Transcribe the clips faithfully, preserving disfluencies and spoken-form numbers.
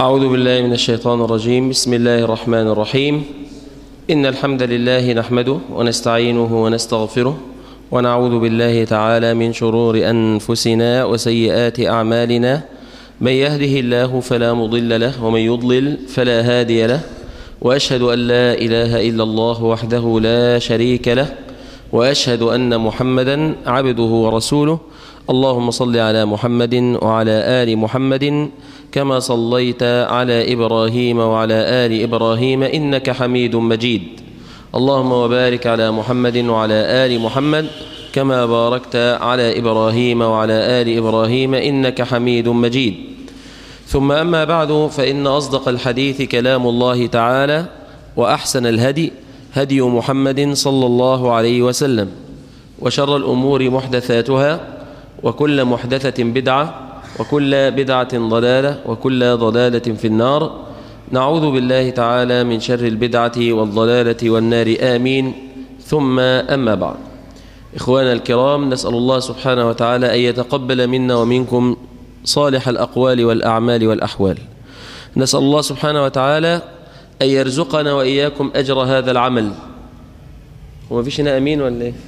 أعوذ بالله من الشيطان الرجيم. بسم الله الرحمن الرحيم. إن الحمد لله نحمده ونستعينه ونستغفره ونعوذ بالله تعالى من شرور أنفسنا وسيئات أعمالنا. من يهده الله فلا مضل له ومن يضلل فلا هادي له، وأشهد أن لا إله إلا الله وحده لا شريك له، وأشهد أن محمدا عبده ورسوله. اللهم صل على محمد وعلى آل محمد كما صليت على إبراهيم وعلى آل إبراهيم إنك حميد مجيد. اللهم وبارك على محمد وعلى آل محمد كما باركت على إبراهيم وعلى آل إبراهيم إنك حميد مجيد. ثم أما بعد، فإن أصدق الحديث كلام الله تعالى، وأحسن الهدي هدي محمد صلى الله عليه وسلم، وشر الأمور محدثاتها، وكل محدثة بدعة، وكل بدعة ضلالة، وكل ضلالة في النار. نعوذ بالله تعالى من شر البدعة والضلالة والنار، آمين. ثم أما بعد، إخوانا الكرام، نسأل الله سبحانه وتعالى أن يتقبل منا ومنكم صالح الأقوال والأعمال والأحوال. نسأل الله سبحانه وتعالى أن يرزقنا وإياكم أجر هذا العمل. وما فيش هنا أمين ولا إيه؟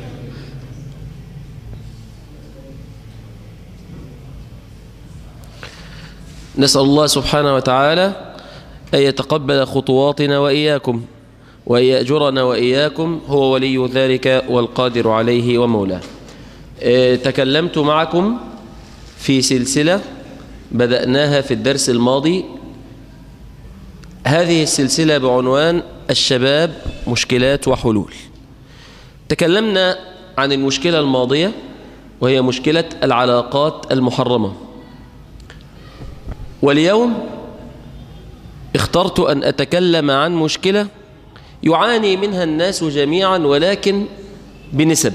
نسأل الله سبحانه وتعالى أن يتقبل خطواتنا وإياكم، وأن يأجرنا وإياكم، هو ولي ذلك والقادر عليه ومولاه. اه تكلمت معكم في سلسلة بدأناها في الدرس الماضي. هذه السلسلة بعنوان الشباب مشكلات وحلول. تكلمنا عن المشكلة الماضية، وهي مشكلة العلاقات المحرمة. واليوم اخترت أن أتكلم عن مشكلة يعاني منها الناس جميعا، ولكن بنسب.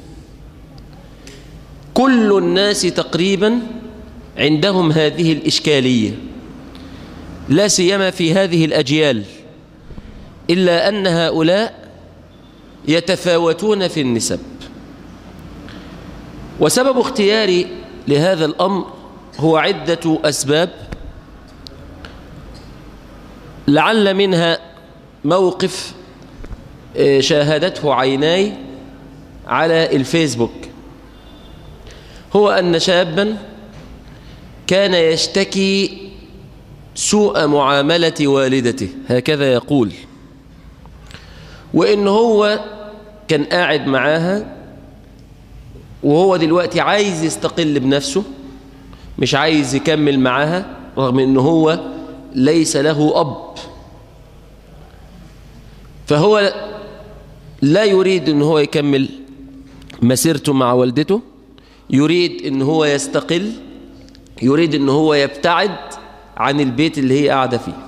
كل الناس تقريبا عندهم هذه الإشكالية، لا سيما في هذه الأجيال، إلا أن هؤلاء يتفاوتون في النسب. وسبب اختياري لهذا الأمر هو عدة أسباب، لعل منها موقف شاهدته عيناي على الفيسبوك. هو أن شابا كان يشتكي سوء معاملة والدته، هكذا يقول، وإن هو كان قاعد معاها، وهو دلوقتي عايز يستقل بنفسه، مش عايز يكمل معاها، رغم إنه هو ليس له أب. فهو لا يريد إن هو يكمل مسيرته مع والدته، يريد إن هو يستقل، يريد إن هو يبتعد عن البيت اللي هي قاعدة فيه.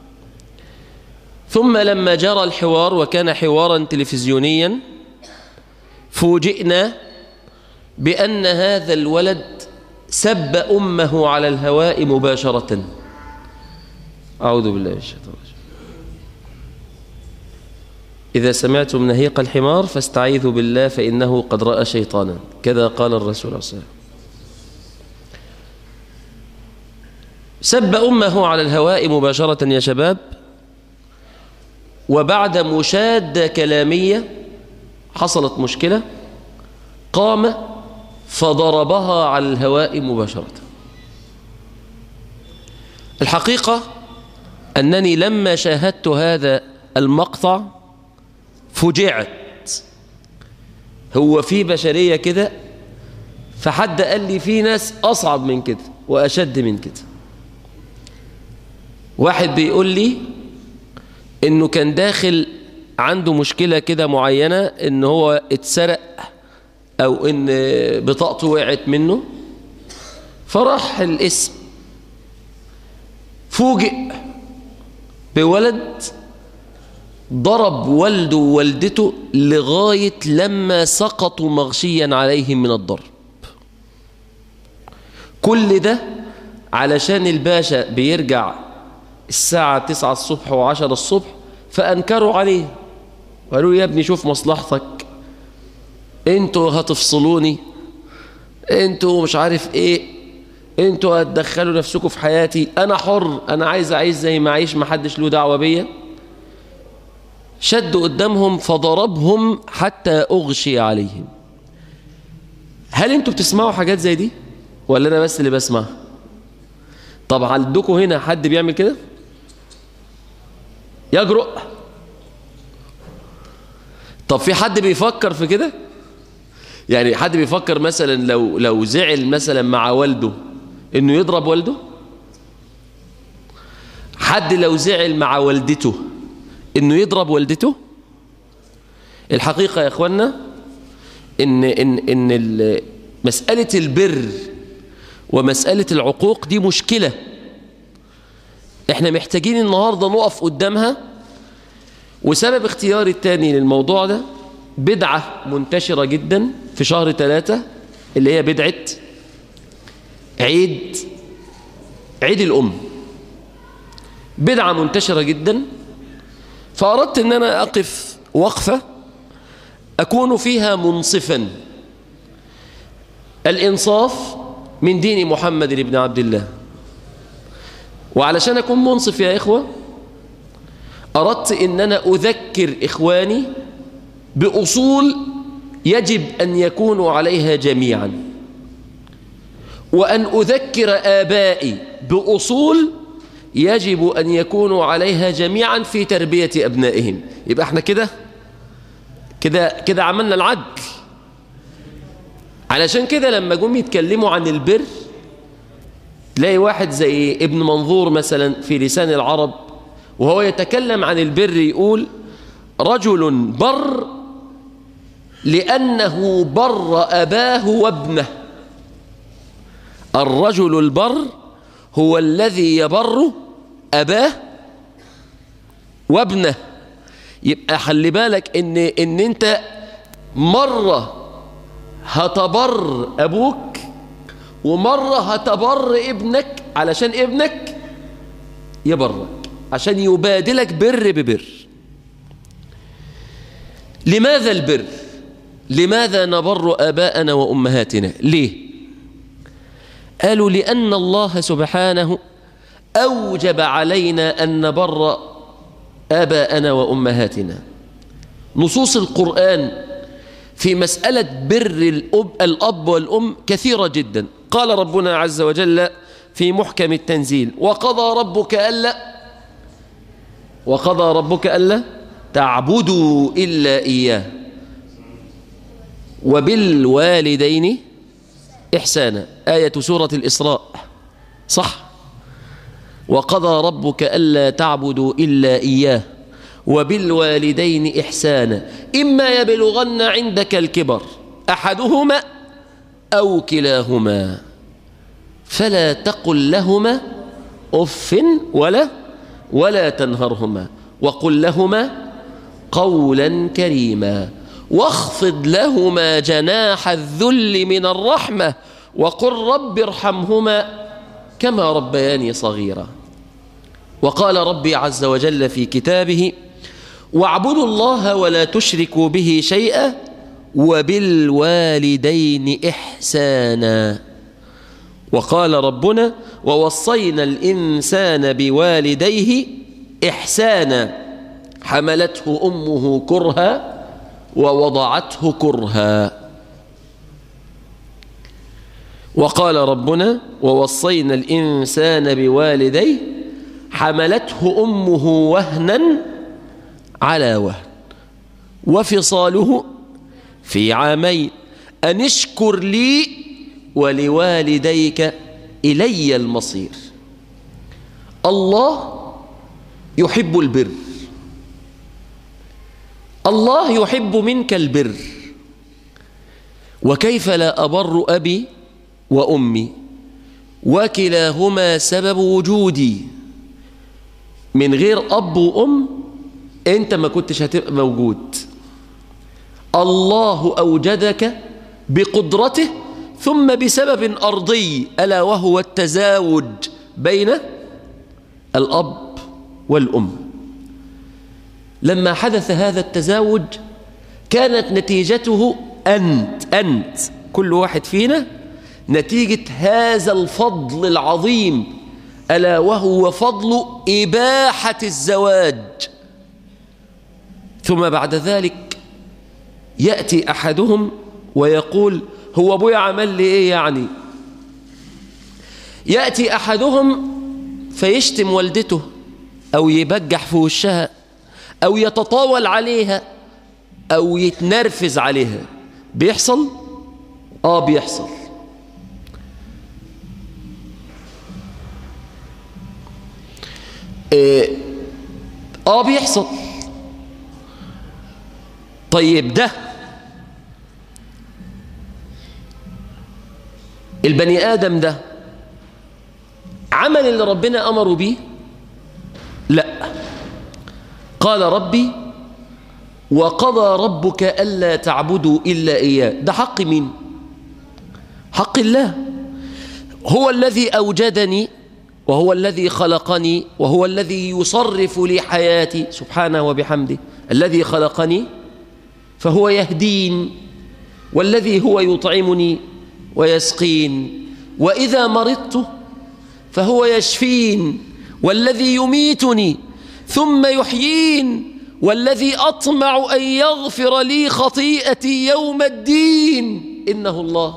ثم لما جرى الحوار، وكان حوارا تلفزيونيا، فوجئنا بأن هذا الولد سب أمه على الهواء مباشرة. أعوذ بالله من الشيطان الرجيم. إذا سمعتم نهيق الحمار فاستعيذوا بالله فإنه قد رأى شيطانا، كذا قال الرسول صلى الله عليه وسلم. سب أمه على الهواء مباشرة يا شباب، وبعد مشادة كلامية حصلت مشكلة، قام فضربها على الهواء مباشرة. الحقيقة أنني لما شاهدت هذا المقطع فجعت. هو في بشرية كده؟ فحد قال لي في ناس أصعب من كده وأشد من كده. واحد بيقول لي إنه كان داخل عنده مشكلة كده معينة، إن هو اتسرق أو إن بطاقته وقعت منه، فراح الاسم، فوجئ بولد ضرب والده ووالدته لغاية لما سقطوا مغشيا عليهم من الضرب. كل ده علشان الباشا بيرجع الساعة تسعة الصبح وعشرة الصبح، فأنكروا عليه وقالوا يا ابني شوف مصلحتك، انتوا هتفصلوني، انتوا مش عارف ايه. انتوا هتدخلوا نفسكم في حياتي، انا حر، انا عايز اعيش زي ما اعيش، ما حدش له دعوه بيا. شد قدامهم فضربهم حتى اغشي عليهم. هل انتوا بتسمعوا حاجات زي دي ولا انا بس اللي بسمع؟ طب عندكم هنا حد بيعمل كده يجرؤ؟ طب في حد بيفكر في كده؟ يعني حد بيفكر مثلا لو لو زعل مثلا مع والده انه يضرب والده؟ حد لو زعل مع والدته انه يضرب والدته؟ الحقيقة يا اخوانا ان ان ان مسألة البر ومسألة العقوق دي مشكلة احنا محتاجين النهاردة نقف قدامها. وسبب اختياري الثاني للموضوع ده بدعة منتشرة جدا في شهر ثلاثة، اللي هي بدعة عيد عيد الأم. بدعة منتشرة جدا، فأردت أن أنا أقف وقفة أكون فيها منصفا. الإنصاف من دين محمد بن عبد الله. وعلشان أكون منصف يا إخوة أردت أن أنا أذكر إخواني بأصول يجب أن يكونوا عليها جميعا، وأن أذكر آبائي بأصول يجب أن يكونوا عليها جميعا في تربية أبنائهم. يبقى احنا كده كده كده عملنا العدل. علشان كده لما جم يتكلموا عن البر تلاقي واحد زي ابن منظور مثلا في لسان العرب وهو يتكلم عن البر يقول: رجل بر لأنه بر أباه وابنه. الرجل البر هو الذي يبر أباه وابنه. يبقى خلي بالك إن, إن أنت مرة هتبر أبوك ومرة هتبر ابنك علشان ابنك يبرك، عشان يبادلك بر ببر. لماذا البر؟ لماذا نبر آباءنا وأمهاتنا؟ ليه؟ قالوا لأن الله سبحانه أوجب علينا أن نبر آباءنا وأمهاتنا. نصوص القرآن في مسألة بر الأب, الأب والأم كثيرة جدا. قال ربنا عز وجل في محكم التنزيل: وقضى ربك ألا وقضى ربك ألا تعبدوا إلا إياه وبالوالدين إحسانا. آية سورة الإسراء، صح؟ وقضى ربك ألا تعبدوا إلا إياه وبالوالدين إحسانا إما يبلغن عندك الكبر أحدهما أو كلاهما فلا تقل لهما أف ولا ولا تنهرهما وقل لهما قولا كريما واخفض لهما جناح الذل من الرحمة وقل رب ارحمهما كما ربياني صغيرا. وقال ربي عز وجل في كتابه: واعبدوا الله ولا تشركوا به شيئا وبالوالدين إحسانا. وقال ربنا: ووصينا الإنسان بوالديه إحسانا حملته أمه كرها ووضعته كرها. وقال ربنا: ووصينا الإنسان بوالديه حملته أمه وهنا على وهن وفصاله في عامين أن اشكر لي ولوالديك إلي المصير. الله يحب البر، الله يحب منك البر. وكيف لا أبر أبي وأمي وكلاهما سبب وجودي؟ من غير أب وأم أنت ما كنتش هتبقى موجود. الله أوجدك بقدرته ثم بسبب أرضي ألا وهو التزاوج بين الأب والأم. لما حدث هذا التزاوج كانت نتيجته أنت أنت كل واحد فينا نتيجة هذا الفضل العظيم، ألا وهو فضل إباحة الزواج. ثم بعد ذلك يأتي أحدهم ويقول هو أبويا عمل لي إيه يعني؟ يأتي أحدهم فيشتم والدته أو يبجح في وشها أو يتطاول عليها أو يتنرفز عليها. بيحصل؟ آه بيحصل. إيه؟ آه بيحصل. طيب ده البني آدم ده عمل اللي ربنا أمره بيه؟ لا. قال ربي وقضى ربك ألا تعبدوا إلا إياه. ده حق مين؟ حق الله. هو الذي أوجدني وهو الذي خلقني وهو الذي يصرف لي حياتي سبحانه وبحمده. الذي خلقني فهو يهدين، والذي هو يطعمني ويسقين، وإذا مرضت فهو يشفين، والذي يميتني ثم يحيين، والذي أطمع أن يغفر لي خطيئتي يوم الدين إنه الله.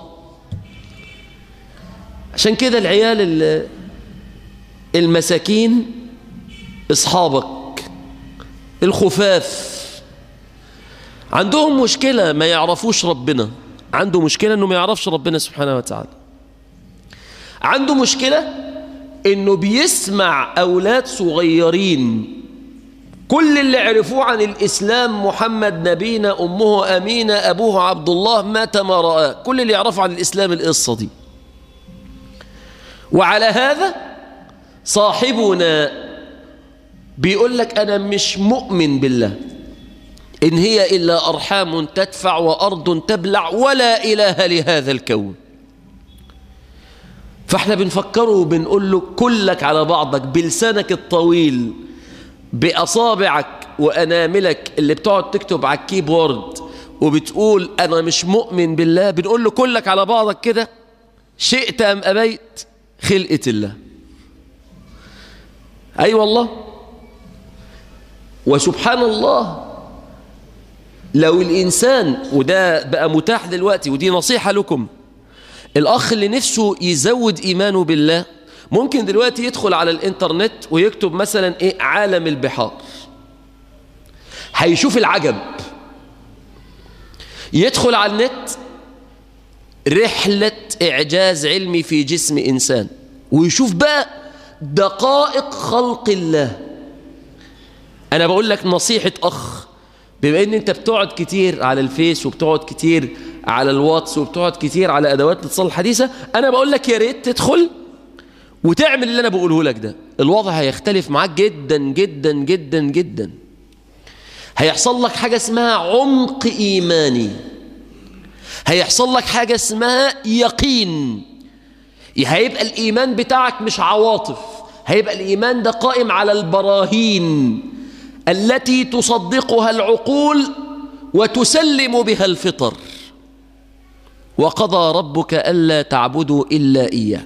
عشان كده العيال المساكين أصحابك الخفاف عندهم مشكلة، ما يعرفوش ربنا. عنده مشكلة أنه ما يعرفش ربنا سبحانه وتعالى. عنده مشكلة أنه بيسمع أولاد صغيرين كل اللي عرفوه عن الإسلام محمد نبينا أمه أمينة أبوه عبد الله مات ما رآه. كل اللي يعرفه عن الإسلام القصة دي. وعلى هذا صاحبنا بيقول لك أنا مش مؤمن بالله، إن هي إلا أرحام تدفع وأرض تبلع ولا إله لهذا الكون. فإحنا بنفكره وبنقول له كلك على بعضك بلسانك الطويل بأصابعك وأناملك اللي بتقعد تكتب على الكيبورد وبتقول أنا مش مؤمن بالله، بنقول له كلك على بعضك كده شئت أم أبيت خلقة الله. أي أيوة والله. وسبحان الله لو الإنسان، وده بقى متاح دلوقتي ودي نصيحة لكم، الأخ اللي نفسه يزود إيمانه بالله ممكن دلوقتي يدخل على الإنترنت ويكتب مثلا إيه عالم البحار، هيشوف العجب. يدخل على النت رحلة إعجاز علمي في جسم إنسان ويشوف بقى دقائق خلق الله. أنا بقول لك نصيحة أخ، بما ان انت بتقعد كتير على الفيس وبتقعد كتير على الواتس وبتقعد كتير على ادوات الاتصال الحديثه، انا بقول لك يا ريت تدخل وتعمل اللي انا بقوله لك ده. الوضع هيختلف معاك جدا جدا جدا جدا. هيحصل لك حاجه اسمها عمق ايماني، هيحصل لك حاجه اسمها يقين. هيبقى الايمان بتاعك مش عواطف، هيبقى الايمان ده قائم على البراهين التي تصدقها العقول وتسلم بها الفطر. وقضى ربك ألا تعبدوا إلا إياه.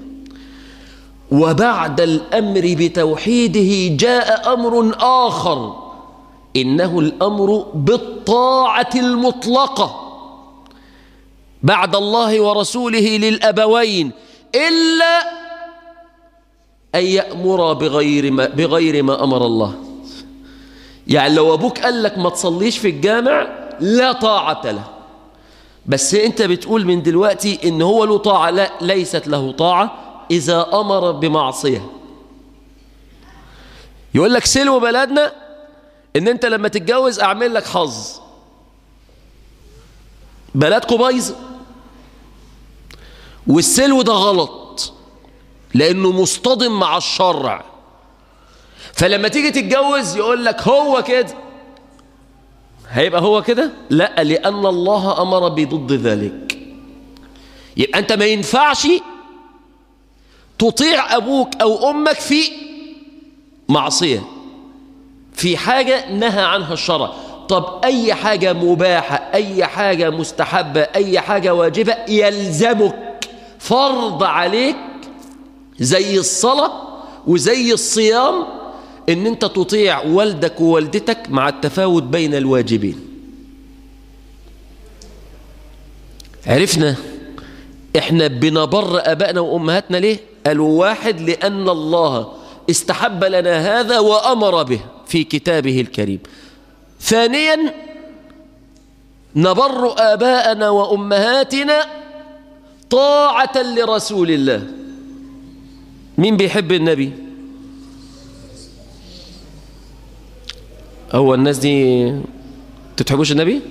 وبعد الأمر بتوحيده جاء أمر آخر، إنه الأمر بالطاعة المطلقة بعد الله ورسوله للأبوين، إلا أن يأمر بغير ما, بغير ما أمر الله. يعني لو أبوك قال لك ما تصليش في الجامع لا طاعة له، بس أنت بتقول من دلوقتي إن هو له طاعة. لا، ليست له طاعة إذا أمر بمعصية. يقول لك سلو بلدنا إن أنت لما تتجوز أعمل لك حظ. بلدكم بايظة، والسلو ده غلط لأنه مصطدم مع الشرع. فلما تيجي تتجوز يقول لك هو كده، هيبقى هو كده؟ لا، لأن الله أمر بضد ذلك. يبقى أنت ما ينفعش تطيع أبوك أو أمك في معصية، في حاجة نهى عنها الشرع. طب أي حاجة مباحة، أي حاجة مستحبة، أي حاجة واجبة يلزمك فرض عليك زي الصلاة وزي الصيام ان انت تطيع والدك ووالدتك مع التفاوت بين الواجبين. عرفنا احنا بنبر ابائنا وامهاتنا ليه؟ قالوا واحد لان الله استحب لنا هذا وامر به في كتابه الكريم. ثانيا نبر اباءنا وامهاتنا طاعة لرسول الله. مين بيحب النبي؟ هو الناس دي تتحبوش النبي؟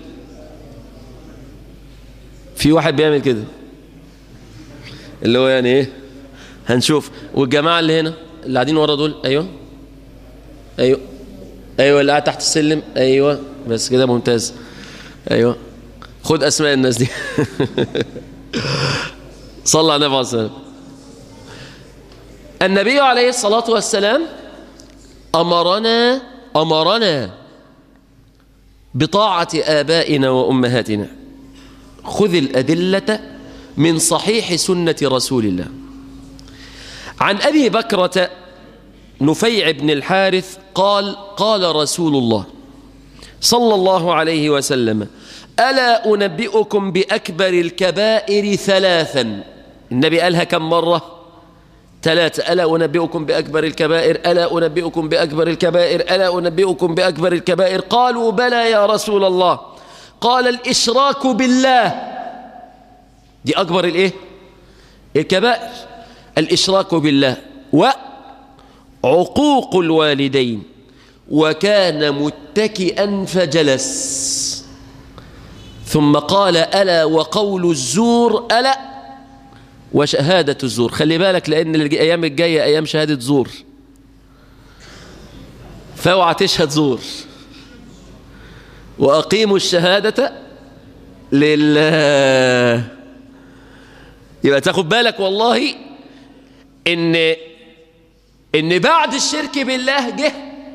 في واحد بيعمل كده اللي هو يعني ايه، هنشوف. والجماعة اللي هنا اللي قاعدين ورا دول، ايوه ايوه ايوه اللي قاعد تحت السلم، ايوه بس كده ممتاز. ايوه خد اسماء الناس دي. صلى على النبي عليه الصلاة والسلام. النبي عليه الصلاة والسلام أمرنا أمرنا بطاعة آبائنا وأمهاتنا. خذ الأدلة من صحيح سنة رسول الله. عن أبي بكرة نفيع بن الحارث قال قال رسول الله صلى الله عليه وسلم: ألا أنبئكم بأكبر الكبائر ثلاثا. النبي قالها كم مرة؟ ثلاثة. ألا أنبئكم بأكبر الكبائر، ألا أنبئكم بأكبر الكبائر، ألا أنبئكم بأكبر الكبائر. قالوا بلى يا رسول الله. قال: الإشراك بالله. دي أكبر الإيه؟ الكبائر. الإشراك بالله وعقوق الوالدين. وكان متكئا فجلس، ثم قال: ألا وقول الزور، ألا وشهادة الزور. خلي بالك لأن الأيام الجاية أيام شهادة زور، فاوعى تشهد زور. وأقيموا الشهادة لله. يبقى تاخد بالك والله إن إن بعد الشرك بالله جه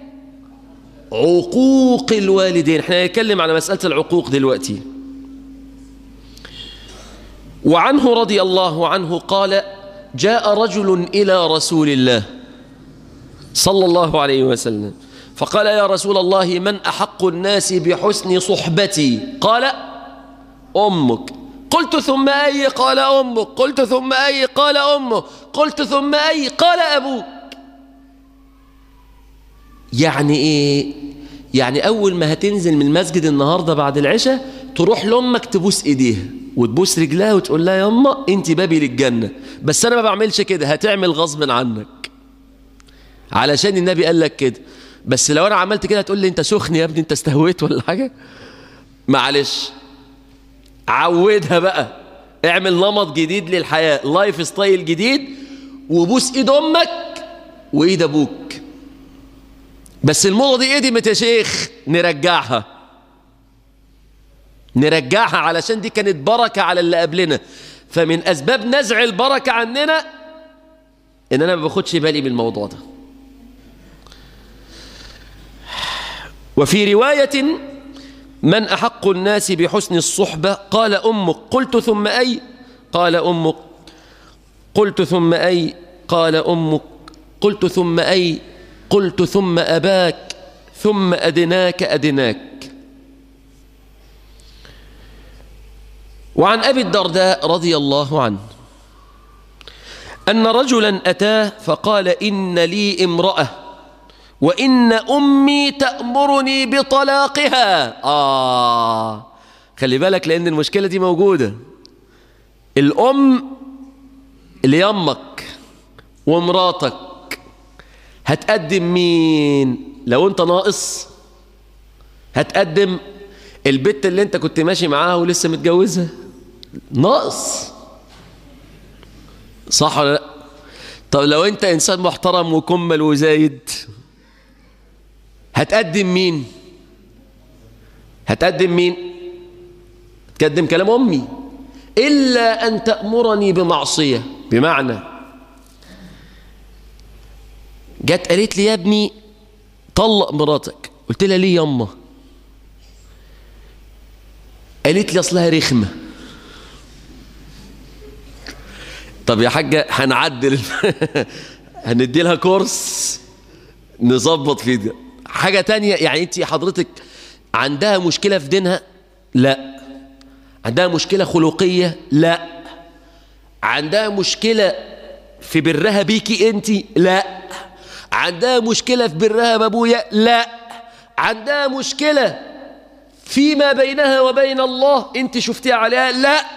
عقوق الوالدين. احنا هنتكلم على مسألة العقوق دلوقتي. وعنه رضي الله عنه قال: جاء رجل إلى رسول الله صلى الله عليه وسلم فقال: يا رسول الله، من أحق الناس بحسن صحبتي؟ قال: أمك. قلت: ثم أي؟ قال: أمك. قلت: ثم أي؟ قال: أمك. قلت: ثم أي؟ قال: أبوك. يعني إيه؟ يعني أول ما هتنزل من المسجد النهاردة بعد العشاء تروح لأمك تبوس إيديها وتبوس رجلها وتقول لها: يما أنت بابي للجنة. بس أنا ما بعملش كده، هتعمل غصب عنك علشان النبي قال لك كده. بس لو أنا عملت كده هتقول لي: أنت سخن يا ابني، أنت استهويت ولا حاجة. معلش، عودها بقى، اعمل نمط جديد للحياة، لايف ستايل جديد، وبوس إيد أمك وإيد أبوك. بس الموضة دي قدمت يا شيخ، نرجعها نرجعها علشان دي كانت بركة على اللي قبلنا. فمن أسباب نزع البركة عننا إن أنا ما باخدش بالي بالموضوع ده. وفي رواية: من أحق الناس بحسن الصحبة؟ قال: أمك. قلت: ثم أي؟ قال: أمك. قلت: ثم أي؟ قال: أمك. قلت: ثم أي؟ قلت: ثم أباك، ثم أدناك أدناك. وعن أبي الدرداء رضي الله عنه أن رجلا أتاه فقال: إن لي امرأة وإن أمي تأمرني بطلاقها. آه خلي بالك لأن المشكلة دي موجودة. الأم اللي يمك ومراتك، هتقدم مين؟ لو أنت ناقص هتقدم البت اللي أنت كنت ماشي معاها ولسه متجوزها، ناقص، صح ولا لا؟ طب لو أنت إنسان محترم وكمل وزايد هتقدم مين؟ هتقدم مين؟ تقدم كلام أمي، إلا أن تأمرني بمعصية. بمعنى جت قالت لي: يا ابني طلق مراتك. قلت لها: ليه يما؟ قالت لي: أصلها رخمة. طب يا حاجة هنعدل هندي لها كورس نظبط فيه ده. حاجة تانية، يعني انت حضرتك عندها مشكلة في دينها؟ لا. عندها مشكلة خلقية؟ لا. عندها مشكلة في برها بيكي انت؟ لا. عندها مشكلة في برها بابويا؟ لا. عندها مشكلة فيما بينها وبين الله انت شفتيها عليها؟ لا.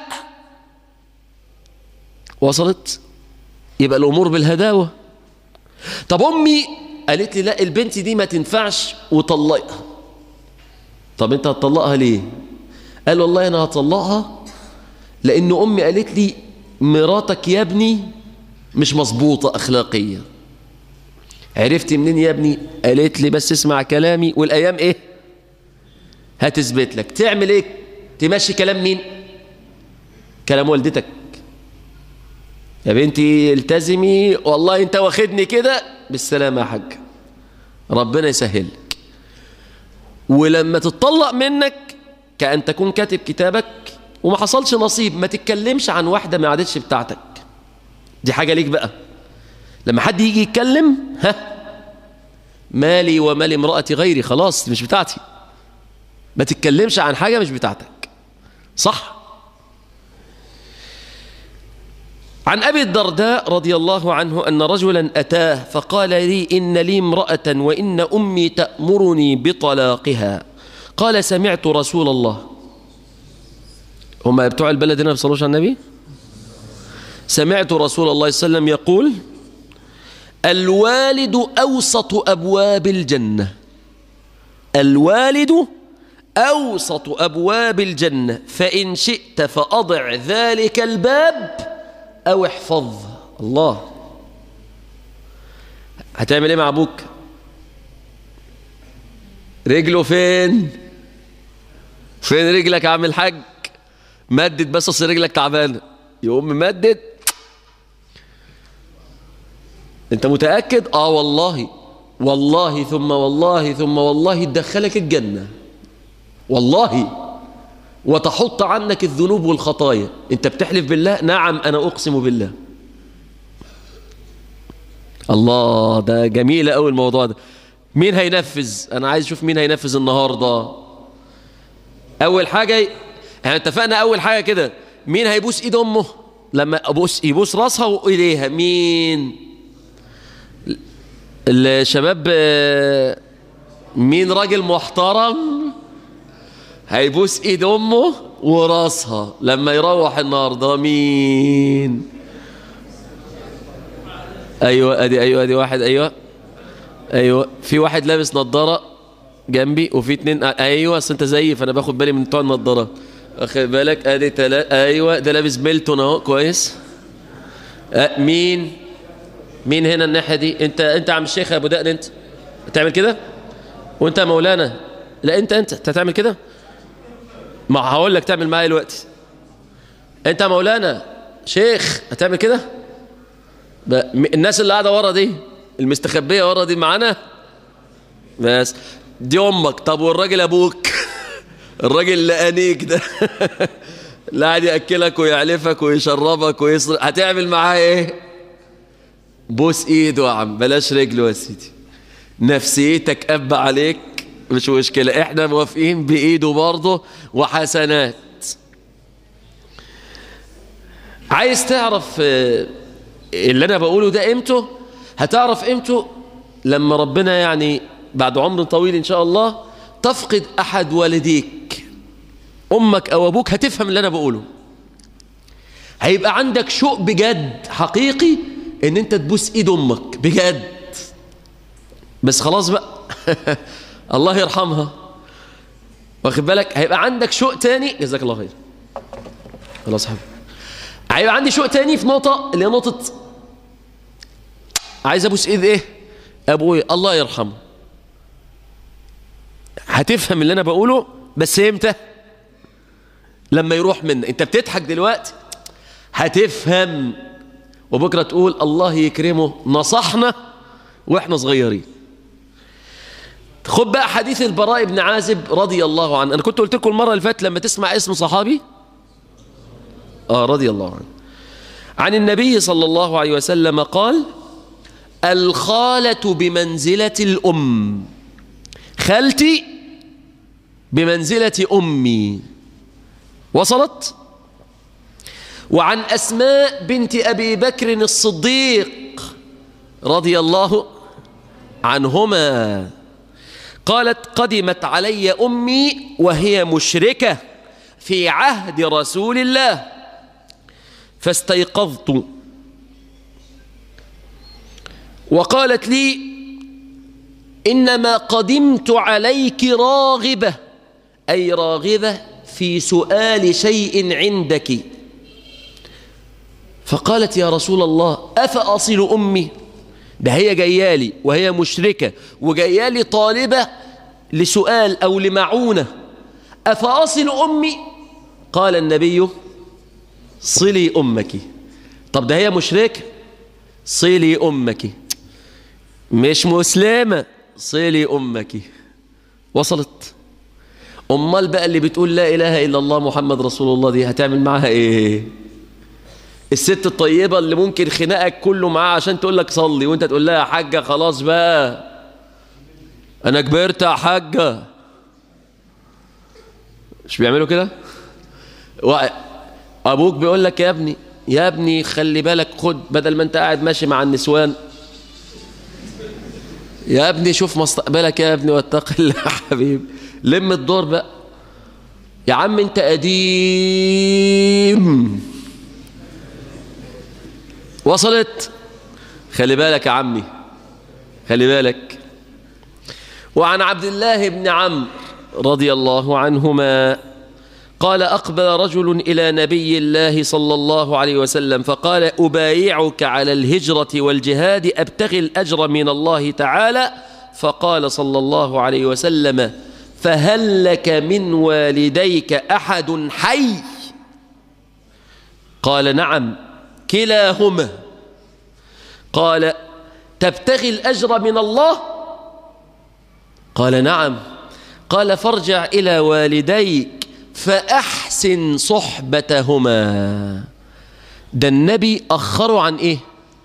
وصلت؟ يبقى الأمور بالهداوة. طب أمي قالت لي لا البنت دي ما تنفعش وطلقها. طب انت هتطلقها ليه؟ قال والله انا هطلقها لان امي قالت لي مراتك يا ابني مش مظبوطه اخلاقيا. عرفتي منين يا ابني؟ قالت لي بس اسمع كلامي والايام ايه هتثبت لك. تعمل ايه؟ تمشي كلام مين؟ كلام والدتك. يا بنتي التزمي، والله انت واخدني كده بالسلامه يا حاج، ربنا يسهل لك. ولما تتطلق منك كأن تكون كاتب كتابك وما حصلش نصيب، ما تتكلمش عن واحدة ما عادتش بتاعتك. دي حاجة ليك بقى. لما حد يجي يتكلم، ها مالي ومال امرأة غيري، خلاص مش بتاعتي. ما تتكلمش عن حاجة مش بتاعتك، صح؟ عن أبي الدرداء رضي الله عنه أن رجلا أتاه فقال لي إن لي امرأة وإن أمي تأمرني بطلاقها. قال سمعت رسول الله. هم بتوع البلد هنا بيصلوش على النبي. سمعت رسول الله صلى الله عليه وسلم يقول الوالد أوسط أبواب الجنة. الوالد أوسط أبواب الجنة فإن شئت فأضع ذلك الباب أو احفظ. الله. هتعمل ايه مع ابوك؟ رجله فين؟ فين رجلك يا عم الحاج؟ مدد بس اصل رجلك تعبانه. يقوم ممدد. انت متأكد؟ اه والله والله ثم والله ثم والله تدخلك الجنة والله وتحط عنك الذنوب والخطايا. انت بتحلف بالله؟ نعم انا اقسم بالله. الله، ده جميل قوي الموضوع ده. مين هينفذ؟ انا عايز اشوف مين هينفذ النهارده. اول حاجه احنا اتفقنا، اول حاجه كده مين هيبوس ايد امه لما ابوس يبوس راسها وايديها؟ مين؟ الشباب. مين راجل محترم هيبوس ايد امه وراسها لما يروح النهارده؟ مين؟ ايوه ادي، ايوه ادي واحد، ايوه ايوه في واحد لابس نظاره جنبي وفي اتنين. ايوه اصل انت زيي فانا باخد بالي من بتوع النظارات. واخد بالك؟ ادي تلاتة. ايوه ده لابس ميلتون اهو كويس. أه مين؟ مين هنا الناحيه دي؟ انت انت عم الشيخ ابو دقن، انت هتعمل كده؟ وانت يا مولانا؟ لا انت انت انت هتعمل كده؟ ما هقول لك تعمل معايا دلوقتي. انت يا مولانا شيخ هتعمل كده؟ الناس اللي قاعده ورا دي المستخبيه ورا دي معانا بس دي امك. طب والراجل ابوك الراجل اللي انيك ده اللي قاعد ياكلك ويعلفك ويشربك ويصرف، هتعمل معاه ايه؟ بوس ايده يا عم، بلاش رجله يا سيدي. نفسيتك اب عليك مش مشكله، احنا موافقين بايده برضه وحسنات. عايز تعرف اللي انا بقوله ده قيمته؟ هتعرف قيمته لما ربنا يعني بعد عمر طويل ان شاء الله تفقد احد والديك، امك او ابوك، هتفهم اللي انا بقوله. هيبقى عندك شوق بجد حقيقي ان انت تبوس ايد امك بجد. بس خلاص بقى الله يرحمها، واخد بالك؟ هيبقى عندك شوق تاني. جزاك الله خير. خلاص حبيبي. هيبقى عندي شوق تاني في نقطة اللي هي نقطة عايز ابوس ايد ايه؟ ابويا الله يرحمه. هتفهم اللي انا بقوله بس امتى؟ لما يروح منك. انت بتضحك دلوقتي، هتفهم وبكره تقول الله يكرمه نصحنا واحنا صغيرين. خد بقى حديث البراء بن عازب رضي الله عنه. انا كنت قلت لكم المره اللي فاتت لما تسمع اسم صحابي اه رضي الله عنه. عن النبي صلى الله عليه وسلم قال: الخالة بمنزلة الأم، خالتي بمنزلة أمي. وصلت؟ وعن أسماء بنت أبي بكر الصديق رضي الله عنهما قالت: قدمت علي أمي وهي مشركة في عهد رسول الله، فاستيقظت وقالت لي: إنما قدمت عليك راغبة، أي راغبة في سؤال شيء عندك. فقالت: يا رسول الله، أفأصل أمي؟ ده هي جايالي وهي مشركة وجايالي طالبة لسؤال أو لمعونة، أفأصل أمي؟ قال النبي: صلي أمك. طب ده هي مشركة، صلي أمك. مش مسلمة، صلي أمك. وصلت؟ أمال بقى اللي بتقول لا إله إلا الله محمد رسول الله دي هتعمل معها إيه؟ الست الطيبة اللي ممكن خناقك كله معاها عشان تقول لك صلي، وانت تقول لها يا حاجة خلاص بقى أنا كبرت يا حاجة. مش بيعملوا كده؟ أبوك بيقول لك يا ابني يا ابني خلي بالك، خد بدل ما انت قاعد ماشي مع النسوان، يا ابني شوف مستقبلك يا ابني واتق الله يا حبيبي، لم الدور بقى يا عم، انت قديم. وصلت؟ خلي بالك يا عمي، خلي بالك. وعن عبد الله بن عمرو رضي الله عنهما قال: أقبل رجل إلى نبي الله صلى الله عليه وسلم فقال: أبايعك على الهجرة والجهاد أبتغي الأجر من الله تعالى. فقال صلى الله عليه وسلم: فهل لك من والديك أحد حي؟ قال: نعم كلاهما. قال: تبتغي الأجر من الله؟ قال: نعم. قال: فارجع إلى والديك فأحسن صحبتهما. ده النبي أخروا عن إيه؟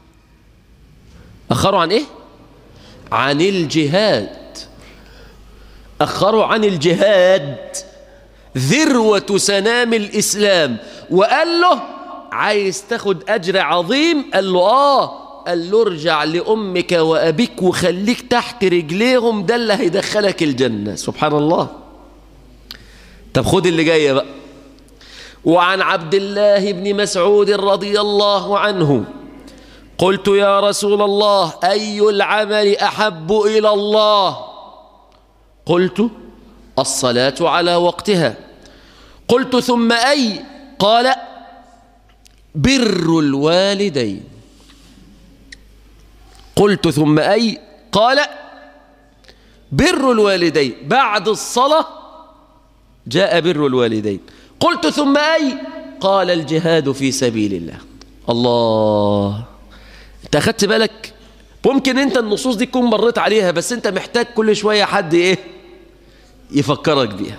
أخروا عن إيه؟ عن الجهاد. أخروا عن الجهاد ذروة سنام الإسلام، وقال له: عايز تاخد أجر عظيم؟ قال له: آه. قال له: ارجع لأمك وأبيك وخليك تحت رجليهم، ده اللي هيدخلك الجنة. سبحان الله. طب خد اللي جاية بقى. وعن عبد الله بن مسعود رضي الله عنه قلت: يا رسول الله، أي العمل أحب إلى الله؟ قلت: الصلاة على وقتها. قلت: ثم أي؟ قال: بر الوالدين. قلت: ثم أي؟ قال: بر الوالدين. بعد الصلاة جاء بر الوالدين. قلت: ثم أي؟ قال: الجهاد في سبيل الله. الله، انت أخدت بالك؟ ممكن انت النصوص دي تكون مريت عليها، بس انت محتاج كل شوية حد ايه يفكرك بيها.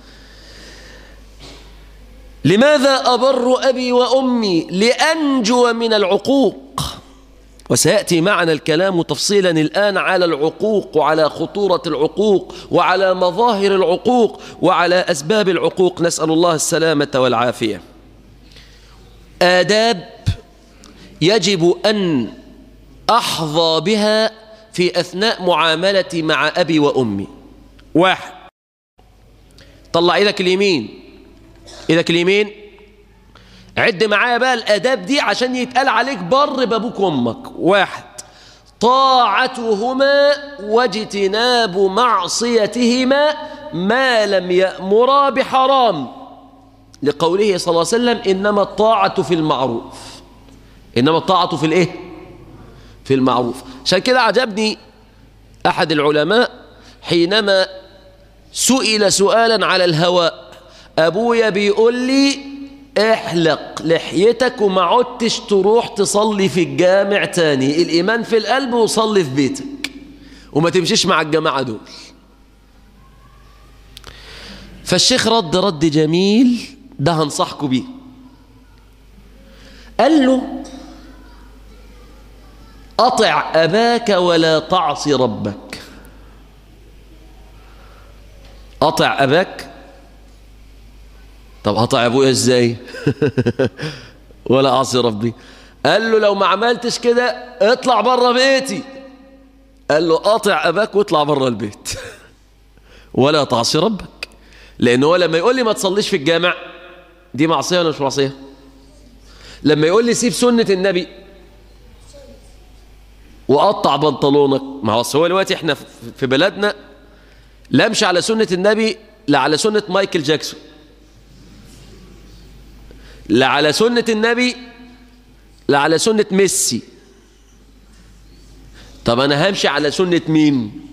لماذا أبر أبي وأمي؟ لأنجو من العقوق. وسيأتي معنا الكلام تفصيلا الآن على العقوق وعلى خطورة العقوق وعلى مظاهر العقوق وعلى أسباب العقوق، نسأل الله السلامة والعافية. آداب يجب أن أحظى بها في أثناء معاملتي مع أبي وأمي. واحد، طلع إيدك اليمين، إيدك اليمين، عد معايا بقى الآداب دي عشان يتقال عليك بر بابوك وأمك. واحد، طاعتهما واجتناب معصيتهما ما لم يأمرا بحرام، لقوله صلى الله عليه وسلم: إنما الطاعة في المعروف. إنما الطاعة في الإيه؟ في المعروف. عشان كده عجبني أحد العلماء حينما سئل سؤالا على الهواء: أبويا بيقول لي احلق لحيتك وما عدتش تروح تصلي في الجامع تاني، الإيمان في القلب وصلي في بيتك وما تمشيش مع الجماعة دول. فالشيخ رد رد جميل، ده هنصحكم بيه. قال له أطع أباك ولا تعص ربك. أطع أباك، طب أطع أبويا إزاي؟ ولا أعصي ربي. قال له لو ما عملتش كده اطلع بره بيتي. قال له أطع أباك واطلع بره البيت. ولا تعصي ربك. لأنه هو لما يقول لي ما تصليش في الجامع دي معصية ولا مش معصية؟ لما يقول لي سيب سنة النبي وقطع بنطلونك، ما هو هو دلوقتي احنا في بلدنا لا امشي على سنة النبي لا على سنة مايكل جاكسون، لا على سنة النبي لا على سنة ميسي. طب انا همشي على سنة مين؟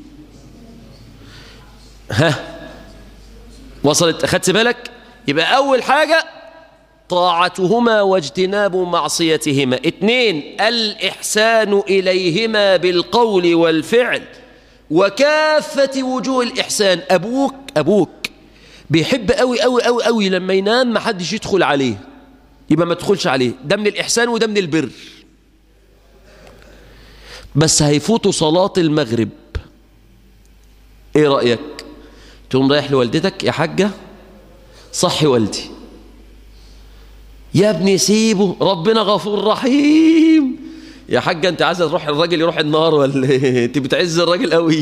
ها وصلت؟ اخدت بالك؟ يبقى اول حاجة طاعتهما واجتناب معصيتهما. اتنين الإحسان إليهما بالقول والفعل وكافة وجوه الإحسان. أبوك أبوك بيحب قوي قوي قوي قوي لما ينام ما حدش يدخل عليه، يبقى ما تدخلش عليه. ده من الإحسان وده من البر. بس هيفوتوا صلاة المغرب، ايه رأيك؟ تقوم رايح لوالدتك يا حاجة صحي والدي. يا ابني سيبه ربنا غفور رحيم. يا حاجة انت عايزة تروح الراجل يروح النار ولا ايه؟ انت بتعز الراجل قوي.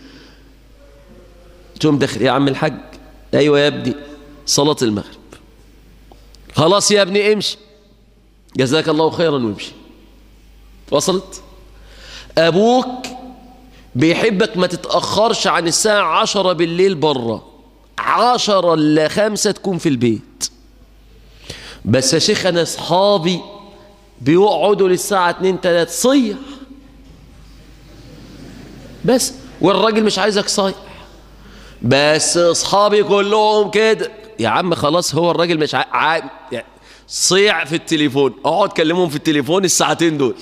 تقوم داخل يا عم الحاج ايوه يا ابني صلاة المغرب. خلاص يا ابني امشي جزاك الله خيرا وامشي. وصلت؟ ابوك بيحبك ما تتأخرش عن الساعة عشرة بالليل بره، عشرة الا خمسة تكون في البيت. بس يا شيخ انا اصحابي بيقعدوا للساعة اتنين تلاتة صيح بس، والراجل مش عايزك صايح. بس اصحابي كلهم كده. يا عم خلاص هو الراجل مش ع... ع... يعني صيع في التليفون، اقعد كلمهم في التليفون الساعتين دول.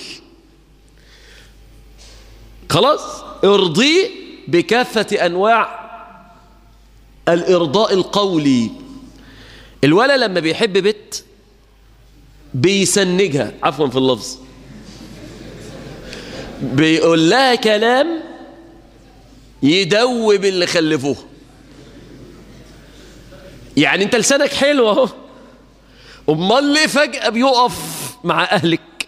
خلاص ارضيه بكافة انواع الارضاء القولي. الولد لما بيحب بنت بيسنجها، عفوا في اللفظ، بيقول لها كلام يدوب اللي خلفوه. يعني انت لسانك حلو اهو، امال ليه فجأة بيقف مع اهلك؟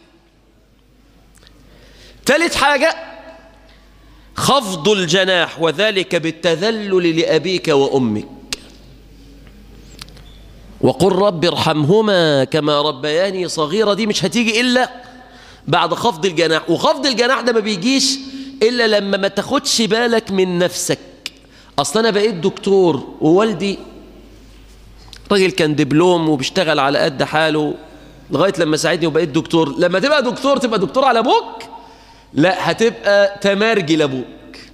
ثالث حاجة خفض الجناح، وذلك بالتذلل لأبيك وأمك. وقل رب ارحمهما كما ربياني صغيرة، دي مش هتيجي إلا بعد خفض الجناح. وخفض الجناح ده ما بيجيش إلا لما ما تاخدش بالك من نفسك. أصلا أنا بقيت دكتور ووالدي راجل كان دبلوم وبيشتغل على قد حاله لغاية لما ساعدني وبقيت دكتور. لما تبقى دكتور تبقى دكتور على أبوك؟ لا، هتبقى تمارجي لأبوك.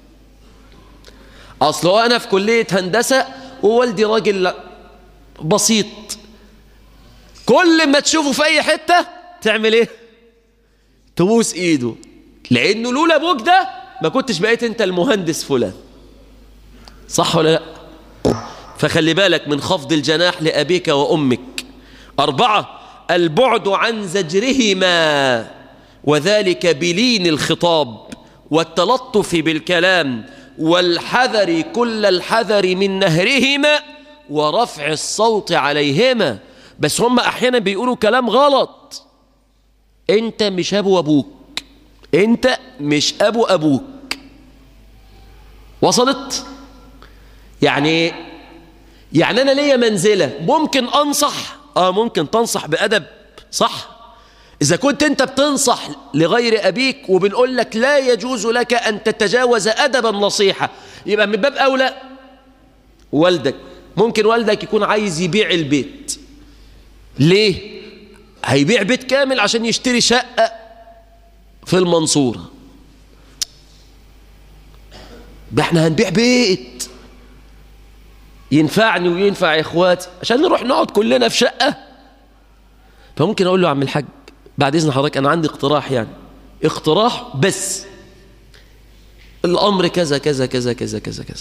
أصلا أنا في كلية هندسة ووالدي راجل بسيط، كل ما تشوفه في أي حتة تعمل إيه؟ تبوس إيده، لأنه لولا أبوك ده ما كنتش بقيت أنت المهندس فلان. صح ولا لا؟ فخلي بالك من خفض الجناح لأبيك وأمك. أربعة البعد عن زجرهما، وذلك بلين الخطاب والتلطف بالكلام والحذر كل الحذر من نهرهما ورفع الصوت عليهما. بس هم أحيانا بيقولوا كلام غلط. أنت مش أبو أبوك، أنت مش أبو أبوك. وصلت؟ يعني يعني أنا ليا منزلة، ممكن أنصح، آه ممكن تنصح بأدب، صح؟ إذا كنت أنت بتنصح لغير أبيك وبنقول لك لا يجوز لك أن تتجاوز أدب النصيحة، يبقى من باب أولى والدك. ممكن والدك يكون عايز يبيع البيت. ليه؟ هيبيع بيت كامل عشان يشتري شقة في المنصورة. ده احنا هنبيع بيت ينفعني وينفع إخواتي عشان نروح نقعد كلنا في شقة. فممكن أقول له يا عم الحاج بعد إذن حضرتك أنا عندي اقتراح، يعني اقتراح بس الأمر كذا كذا كذا كذا كذا كذا.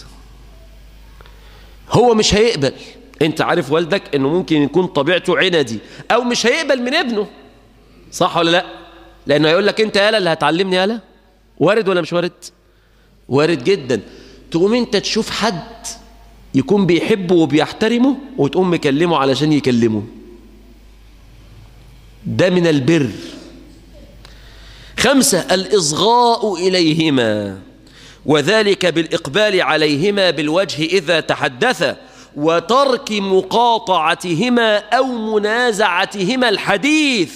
هو مش هيقبل. أنت عارف والدك إنه ممكن يكون طبيعته عندي أو مش هيقبل من ابنه. صح ولا لا؟ لأنه هيقول لك أنت يالا اللي هتعلمني يالا. وارد ولا مش وارد؟ وارد جدا. تقوم أنت تشوف حد يكون بيحبه وبيحترمه وتقوم مكلمه علشان يكلمه. ده من البر. خمسة، الإصغاء إليهما، وذلك بالإقبال عليهما بالوجه إذا تحدثا، وترك مقاطعتهما أو منازعتهما الحديث.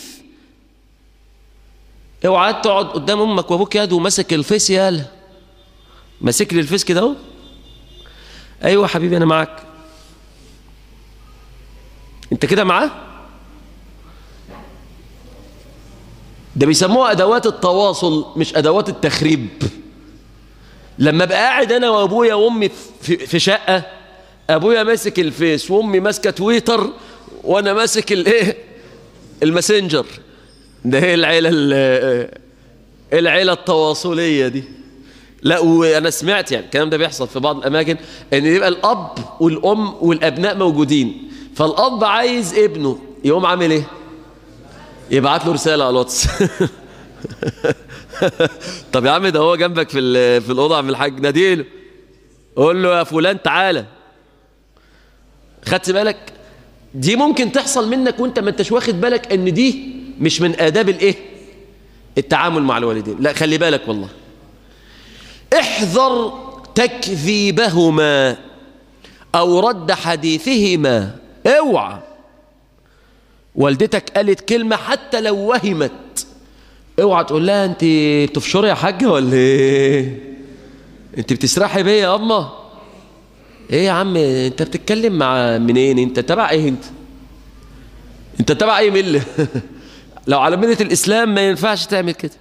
اوعى تقعد قدام أمك وأبوك ياد ومسك الفيس يالا، ماسك لي الفيس كده اهو. أيوة حبيبي أنا معاك. أنت كده معاه؟ ده بيسموها أدوات التواصل مش أدوات التخريب. لما بقى قاعد أنا وأبويا وأمي في, في شقة، أبويا ماسك الفيس وأمي ماسكة تويتر وأنا ماسك الإيه؟ الماسنجر. ده هي العيلة العيلة التواصلية دي. لا وأنا سمعت يعني الكلام ده بيحصل في بعض الأماكن إن يبقى الأب والأم والأبناء موجودين، فالأب عايز ابنه يقوم عامل إيه؟ يبعت له رسالة على الواتس. طب يا عم ده هو جنبك في في الأوضة عم الحاج، ناديله قول له يا فلان تعالى. خدت بالك؟ دي ممكن تحصل منك وانت ما انتش واخد بالك ان دي مش من آداب الايه؟ التعامل مع الوالدين. لا خلي بالك والله. احذر تكذيبهما او رد حديثهما. اوعى والدتك قالت كلمة حتى لو وهمت، اوعى تقول لها انت بتفشري يا حاجة ولا ايه؟ انت بتسرحي بيا يا اما؟ ايه يا عم انت بتتكلم مع منين؟ انت تبع ايه؟ انت انت تبع ايه ملة؟ لو على ملة الاسلام ما ينفعش تعمل كده.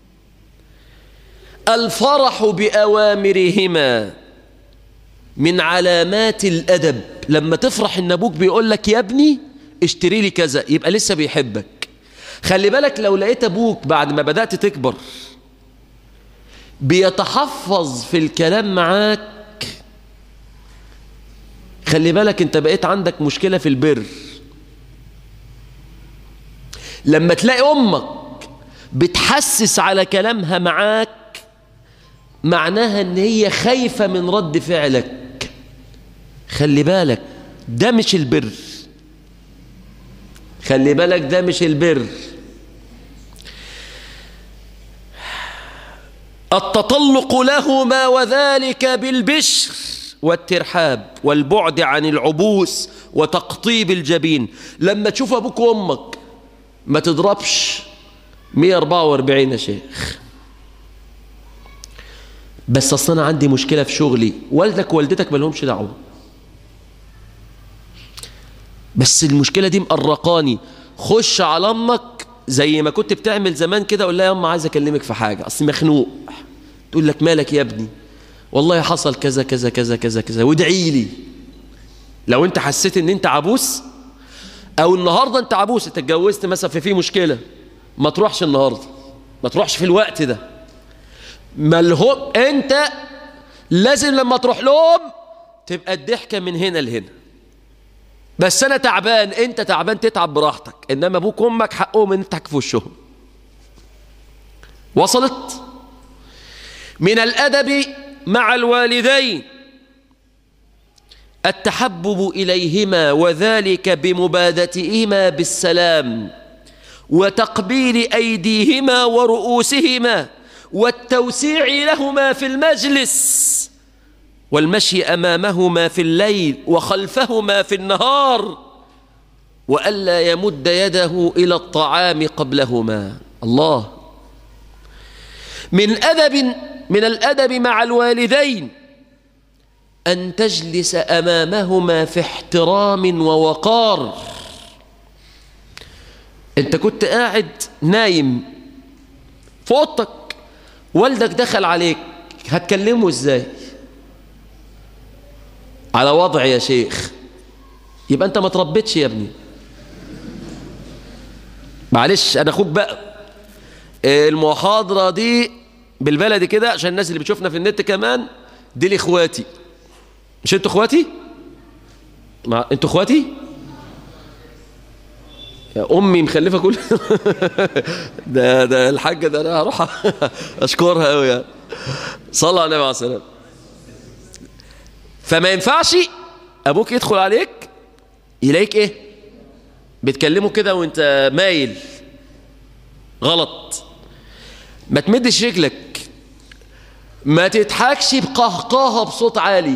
الفرح بأوامرهما من علامات الأدب. لما تفرح ان ابوك بيقول لك يا ابني اشتري لي كذا يبقى لسه بيحبك. خلي بالك لو لقيت ابوك بعد ما بدأت تكبر بيتحفظ في الكلام معاك، خلي بالك انت بقيت عندك مشكلة في البر. لما تلاقي امك بتحسس على كلامها معاك معناها ان هي خايفة من رد فعلك. خلي بالك ده مش البر. خلي بالك ده مش البر. التطلق لهما وذلك بالبشر والترحاب والبعد عن العبوس وتقطيب الجبين. لما تشوف ابوك وامك ما تضربش مية واربعة واربعين يا شيخ، بس اصلا انا عندي مشكلة في شغلي. والدك ووالدتك ما لهمش دعوة، بس المشكلة دي مقرقاني. خش على امك زي ما كنت بتعمل زمان كده، قول لها يا أم عايز أكلمك في حاجة أصلي مخنوق. تقول لك مالك يا ابني؟ والله حصل كذا كذا كذا كذا كذا وادعي لي. لو أنت حسيت إن أنت عبوس أو النهاردة أنت عبوس، أنت اتجوزت مثلا في في مشكلة، ما تروحش النهاردة، ما تروحش في الوقت ده. مالهم أنت لازم لما تروح لهم تبقى الضحكة من هنا لهنا. بس أنا تعبان، أنت تعبان تتعب براحتك، إنما أبوك وأمك حقهم إن تحكي في وشهم. وصلت؟ من الأدب مع الوالدين التحبب إليهما، وذلك بمبادتهما بالسلام وتقبيل أيديهما ورؤوسهما والتوسيع لهما في المجلس والمشي أمامهما في الليل وخلفهما في النهار، وألا يمد يده إلى الطعام قبلهما. الله. من أدب من الأدب مع الوالدين أن تجلس أمامهما في احترام ووقار. أنت كنت قاعد نايم في أوضتك، والدك دخل عليك، هتكلمه إزاي؟ على وضع يا شيخ. يبقى أنت ما تربيتش يا ابني. معلش أنا أخوك بقى. المحاضرة دي بالبلدي كده عشان الناس اللي بتشوفنا في النت كمان، دي لإخواتي. مش أنتوا إخواتي؟ مع... أنتوا إخواتي؟ يا أمي مخلفة كل ده ده الحاجة ده أنا هروح أشكرها أوي يعني. صلى على النبي عليه السلام. فما ينفعش أبوك يدخل عليك يلاقيك إيه بتكلمه كده وأنت مايل غلط. ما تمدش رجلك، ما تضحكش بقهقهة بصوت عالي،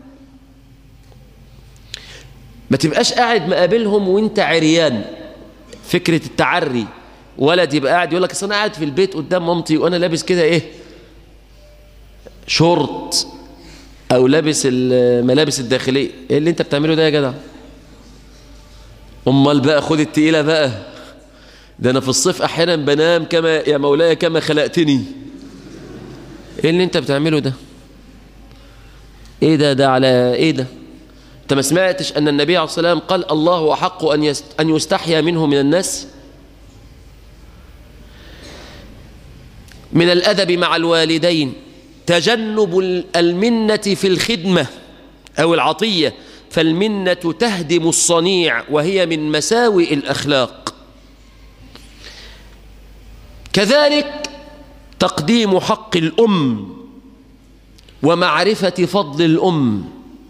ما تبقاش قاعد مقابلهم وانت عريان. فكرة التعري، ولد يبقى قاعد يقول لك اصل انا قاعد في البيت قدام مامتي وانا لابس كده ايه شورت او لابس الملابس الداخليه. ايه اللي انت بتعمله ده يا جدع؟ امال بقى خد التقيله بقى، ده انا في الصيف احيانا بنام كما يا مولاي كما خلقتني. ايه اللي انت بتعمله ده؟ ايه ده ده على ايه ده؟ انت ما سمعتش ان النبي عليه الصلاه والسلام قال الله احق ان يست... ان يستحيا منه من الناس؟ من الادب مع الوالدين تجنب المنه في الخدمه او العطيه، فالمنه تهدم الصنيع وهي من مساوئ الاخلاق. كذلك تقديم حق الام ومعرفه فضل الام.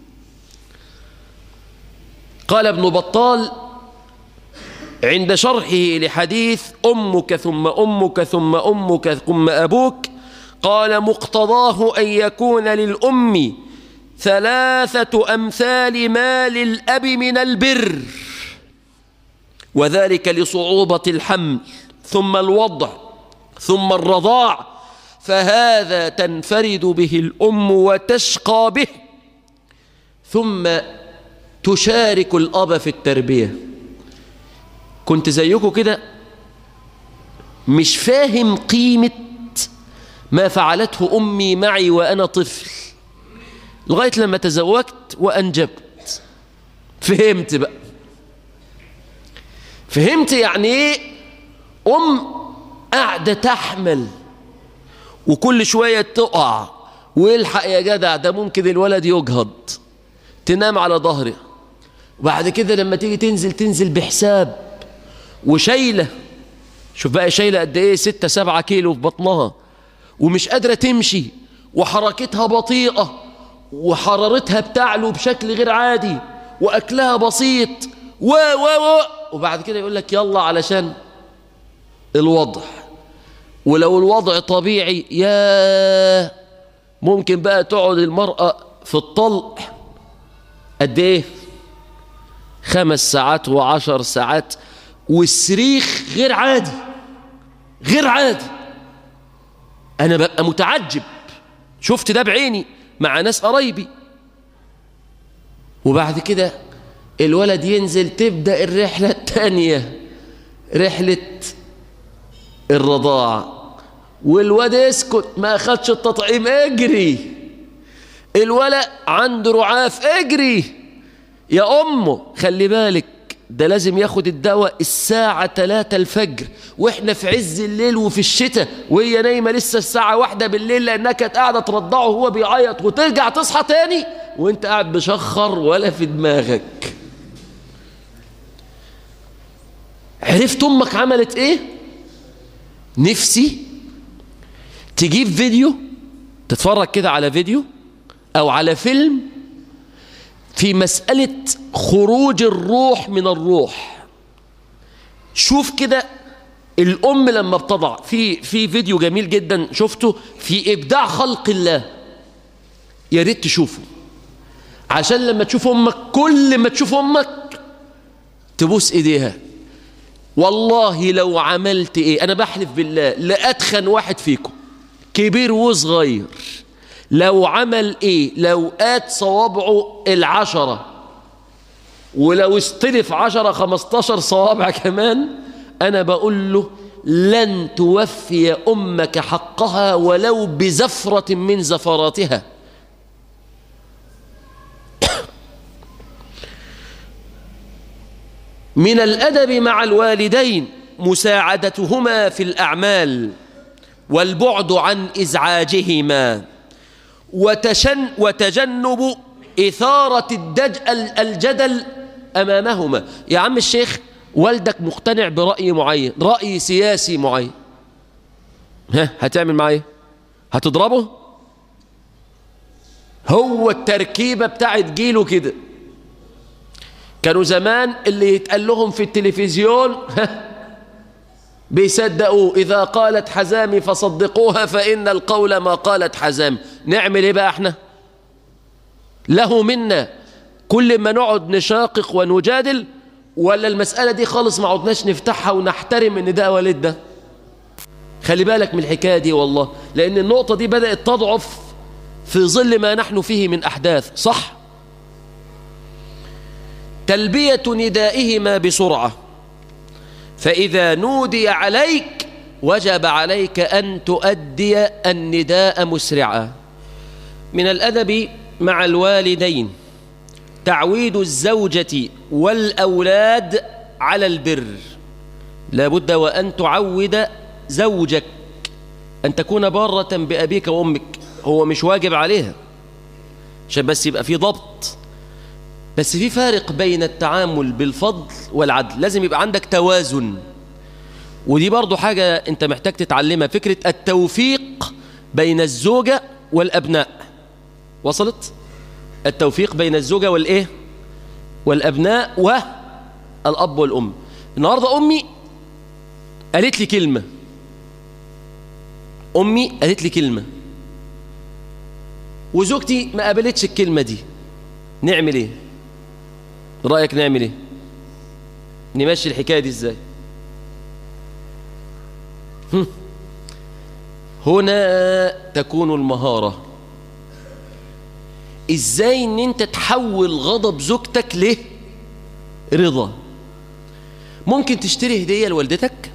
قال ابن بطال عند شرحه لحديث أمك ثم أمك ثم أمك ثم أبوك، قال مقتضاه أن يكون للأم ثلاثة أمثال ما للأب من البر، وذلك لصعوبة الحمل ثم الوضع ثم الرضاع، فهذا تنفرد به الأم وتشقى به، ثم تشارك الأب في التربية. كنت زيكم كده مش فاهم قيمة ما فعلته أمي معي وأنا طفل، لغاية لما تزوجت وأنجبت فهمت بقى. فهمت يعني إيه أم قاعدة تحمل وكل شوية تقع ويلحق يا جدع ده ممكن الولد يجهض، تنام على ظهره، وبعد كده لما تيجي تنزل تنزل بحساب وشايلة. شوف بقى شايلة قد ايه، ستة سبعة كيلو في بطنها ومش قادرة تمشي وحركتها بطيئة وحرارتها بتعلو بشكل غير عادي وأكلها بسيط و و و وبعد كده يقول لك يلا علشان الوضع. ولو الوضع طبيعي يا ممكن بقى تقعد المرأة في الطلق قد ايه، خمس ساعات وعشر ساعات، والسريخ غير عادي غير عادي. انا ببقى متعجب، شفت ده بعيني مع ناس قرايبي. وبعد كده الولد ينزل، تبدأ الرحلة الثانية، رحلة الرضاعة، والواد يسكت ما أخدش التطعيم اجري، الولد عنده رعاف اجري يا أمه خلي بالك ده لازم ياخد الدواء الساعة ثلاثة الفجر، واحنا في عز الليل وفي الشتاء، وهي نايمة لسه الساعة واحدة بالليل لأنها كانت قاعدة ترضعه وهو بيعيط، وترجع تصحى تاني وانت قاعد بشخر ولا في دماغك. عرفت أمك عملت ايه؟ نفسي تجيب فيديو تتفرج كده على فيديو أو على فيلم في مسألة خروج الروح من الروح. شوف كده الأم لما بتضع في في فيديو جميل جدا شفته في إبداع خلق الله، يا ريت تشوفه عشان لما تشوف أمك كل ما تشوف أمك تبوس إيديها. والله لو عملت إيه، أنا بحلف بالله لأتخن واحد فيكم كبير وصغير، لو عمل ايه، لو قات صوابعه العشرة ولو استلف عشرة خمستاشر صوابع كمان، انا بقول له لن توفي امك حقها ولو بزفرة من زفراتها. من الادب مع الوالدين مساعدتهما في الاعمال والبعد عن ازعاجهما، وتشن وتجنب إثارة الدج الجدل أمامهما. يا عم الشيخ والدك مقتنع برأي معين، رأي سياسي معين، ها هتعمل معاه ايه؟ هتضربه؟ هو التركيبة بتاعت جيله كده. كانوا زمان اللي يتقال لهم في التلفزيون بيصدقوا، إذا قالت حزامي فصدقوها فإن القول ما قالت حزامي. نعمل إيه بقى احنا؟ له منا كل ما نقعد نشاقق ونجادل، ولا المسألة دي خالص ما عدناش نفتحها ونحترم إن ده والد ده؟ خلي بالك من الحكاية دي والله، لأن النقطة دي بدأت تضعف في ظل ما نحن فيه من أحداث. صح؟ تلبية ندائهما بسرعة، فإذا نودي عليك وجب عليك أن تؤدي النداء مسرعا. من الأدب مع الوالدين تعويد الزوجة والأولاد على البر. لا بد وأن تعود زوجك أن تكون بارة بأبيك وأمك. هو مش واجب عليها عشان بس يبقى في ضبط، بس في فارق بين التعامل بالفضل والعدل. لازم يبقى عندك توازن، ودي برضو حاجة أنت محتاج تتعلمها، فكرة التوفيق بين الزوجة والأبناء. وصلت؟ التوفيق بين الزوجة والإيه؟ والأبناء والأب والأم. النهاردة أمي قالت لي كلمة أمي قالت لي كلمة وزوجتي ما قابلتش الكلمة دي. نعمل إيه؟ رأيك نعمل إيه؟ نمشي الحكاية دي إزاي؟ هنا تكون المهارة. إزاي إن أنت تحول غضب زوجتك له رضا. ممكن تشتري هدية لوالدتك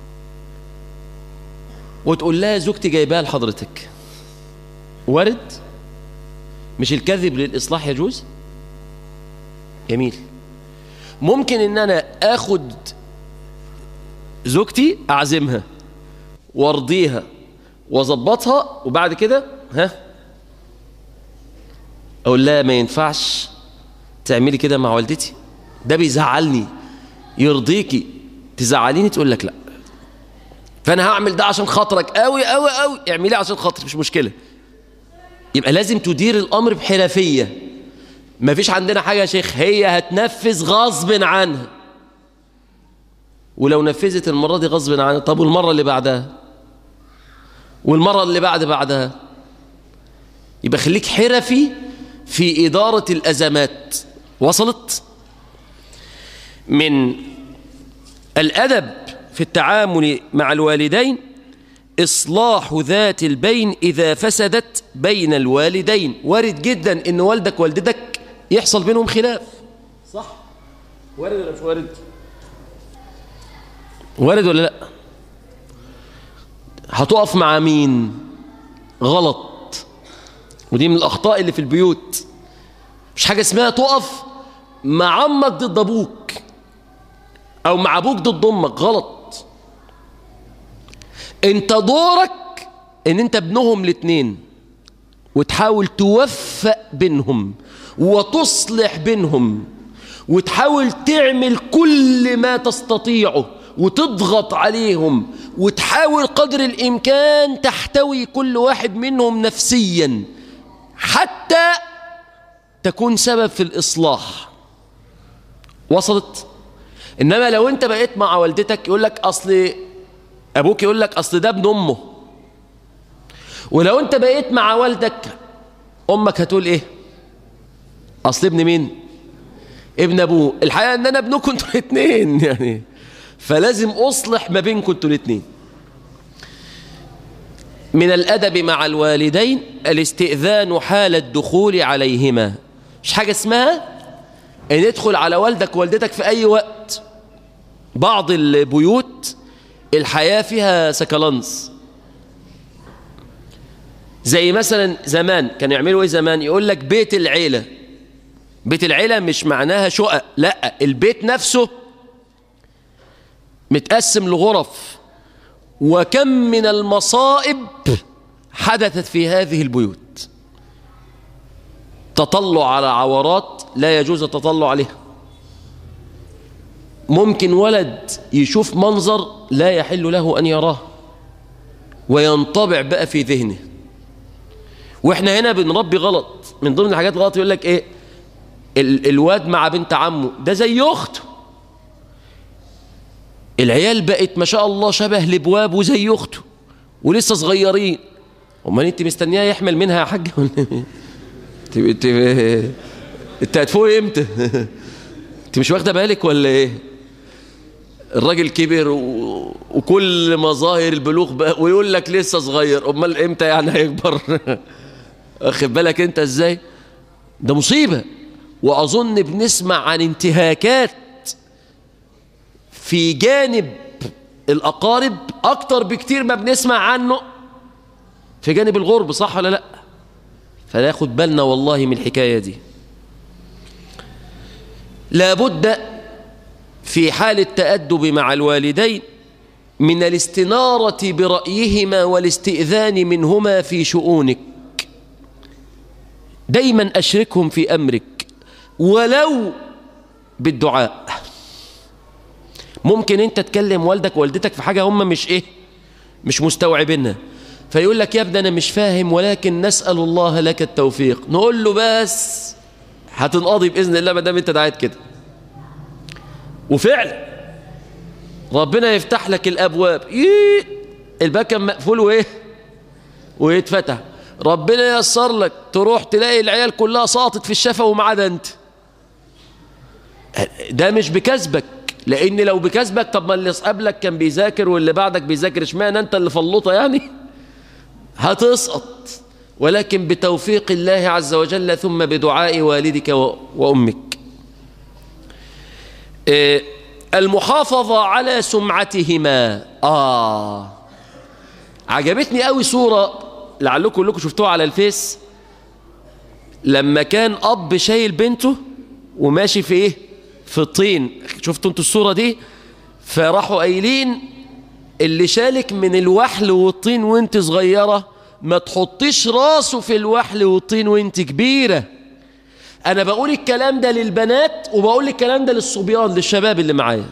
وتقول لها زوجتي جايبها لحضرتك. وارد؟ مش الكذب للإصلاح يجوز؟ جميل. ممكن إن أنا آخد زوجتي أعزمها وارضيها واظبطها، وبعد كده ها أقول لها ما ينفعش تعملي كده مع والدتي، ده بيزعلني. يرضيكي تزعليني؟ تقول لك لا، فأنا هعمل ده عشان خاطرك قوي قوي قوي، اعمليه عشان خاطري مش مشكلة. يبقى لازم تدير الأمر بحرفية. ما فيش عندنا حاجة يا شيخ هي هتنفذ غصب عنها، ولو نفذت المرة دي غصب عنها، طب والمرة اللي بعدها والمرة اللي بعد بعدها؟ يبقى خليك حرفي في إدارة الأزمات. وصلت؟ من الأدب في التعامل مع الوالدين إصلاح ذات البين إذا فسدت بين الوالدين. وارد جدا إن والدك والدتك يحصل بينهم خلاف. صح؟ وارد ولا مش وارد؟ وارد ولا لا؟ هتقف مع مين؟ غلط. ودي من الأخطاء اللي في البيوت. مش حاجة اسمها تقف مع عمك ضد أبوك أو مع أبوك ضد أمك. غلط. أنت دورك أن أنت ابنهم الاثنين، وتحاول توفق بينهم وتصلح بينهم، وتحاول تعمل كل ما تستطيعه وتضغط عليهم، وتحاول قدر الإمكان تحتوي كل واحد منهم نفسيا حتى تكون سبب في الإصلاح. وصلت؟ إنما لو أنت بقيت مع والدتك يقول لك أصل أبوك، يقول لك أصل ده ابن أمه، ولو أنت بقيت مع والدك أمك هتقول إيه؟ أصل ابن مين؟ ابن أبوه. الحقيقة أن أنا ابنكم أنتوا الاثنين يعني، فلازم أصلح ما بينكم أنتوا الاثنين. من الأدب مع الوالدين الاستئذان حال الدخول عليهما. مش حاجة اسمها أن يدخل على والدك ووالدتك في أي وقت. بعض البيوت الحياة فيها سكالانس، زي مثلا زمان كان يعملوا ايه زمان؟ يقول لك بيت العيلة. بيت العيلة مش معناها شقق، لا، البيت نفسه متقسم لغرف. وكم من المصائب حدثت في هذه البيوت. تطلع على عورات لا يجوز التطلع عليها، ممكن ولد يشوف منظر لا يحل له أن يراه وينطبع بقى في ذهنه. واحنا هنا بنربي غلط. من ضمن الحاجات غلط يقول لك ايه، ال الواد مع بنت عمه ده زي اخته. العيال بقت ما شاء الله شبه لبواب وزي اخته ولسه صغيرين. امال انت مستنياه يحمل منها يا حاج ولا ايه؟ انت انت هتفوق امتى؟ انت مش واخده بالك ولا ايه؟ الراجل كبر و... وكل مظاهر البلوغ بقى ويقول لك لسه صغير. امال امتى يعني هيكبر؟ واخد بالك انت ازاي؟ ده مصيبه. واظن بنسمع عن انتهاكات في جانب الاقارب اكتر بكتير ما بنسمع عنه في جانب الغرب، صح ولا لا؟ فناخد بالنا والله من الحكايه دي. لابد في حال التأدب مع الوالدين من الاستنارة برأيهما والاستئذان منهما في شؤونك. دايما أشركهم في أمرك ولو بالدعاء. ممكن أنت تكلم والدك ووالدتك في حاجة هم مش إيه مش مستوعبينها، فيقول لك يا ابني أنا مش فاهم ولكن نسأل الله لك التوفيق. نقول له بس هتنقضي بإذن الله ما دام أنت دعيت كده. وفعلا ربنا يفتح لك الأبواب، الباب كان مقفول وإيه ويتفتح. ربنا ييسر لك تروح تلاقي العيال كلها ساقطت في الشفا وما عدا أنت. ده مش بكسبك، لأن لو بكسبك طب ما اللي قبلك كان بيذاكر واللي بعدك بيذاكر، اشمعنى أنت اللي فلوطة يعني؟ هتسقط. ولكن بتوفيق الله عز وجل ثم بدعاء والدك وأمك. المحافظة على سمعتهما. آه عجبتني قوي صورة لعلكم كلكم شفتوها على الفيس، لما كان أب شايل بنته وماشي في إيه في الطين. شفتوا انتوا الصورة دي؟ فراحوا قايلين اللي شالك من الوحل والطين وانت صغيرة ما تحطيش راسه في الوحل والطين وانت كبيرة. أنا بقول الكلام ده للبنات وبقول الكلام ده للصبيان للشباب اللي معايا.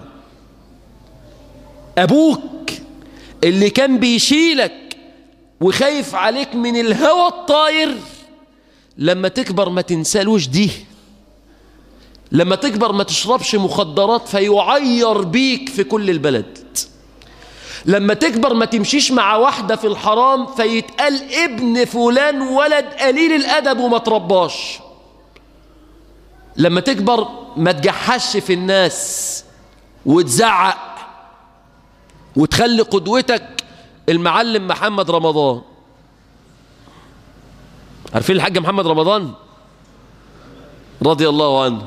أبوك اللي كان بيشيلك وخايف عليك من الهوى الطاير لما تكبر ما تنسالوش دي. لما تكبر ما تشربش مخدرات فيعير بيك في كل البلد. لما تكبر ما تمشيش مع واحدة في الحرام فيتقال ابن فلان ولد قليل الأدب وما ترباش. لما تكبر ما تجحش في الناس وتزعق وتخلي قدوتك المعلم محمد رمضان. عارفين الحاج محمد رمضان رضي الله عنه؟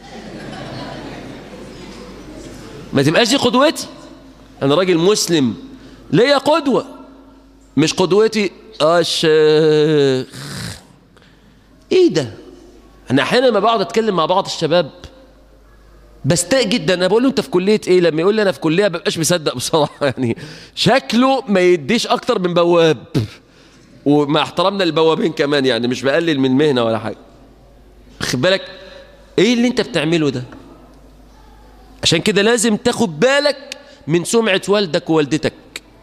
ما تبقاش دي قدوتي. أنا راجل مسلم ليا قدوة، مش قدوتي الشيخ. إيه ده؟ أنا أحيانا ما بقعد أتكلم مع بعض الشباب بستاء جدا. أنا بقول له أنت في كلية إيه؟ لما يقول لي أنا في كلية ما ببقاش مصدق بصراحة. يعني شكله ما يديش أكتر من بواب، ومع احترامنا للبوابين كمان، يعني مش بقلل من مهنة ولا حاجة. خد بالك إيه اللي أنت بتعمله ده؟ عشان كده لازم تاخد بالك من سمعة والدك ووالدتك.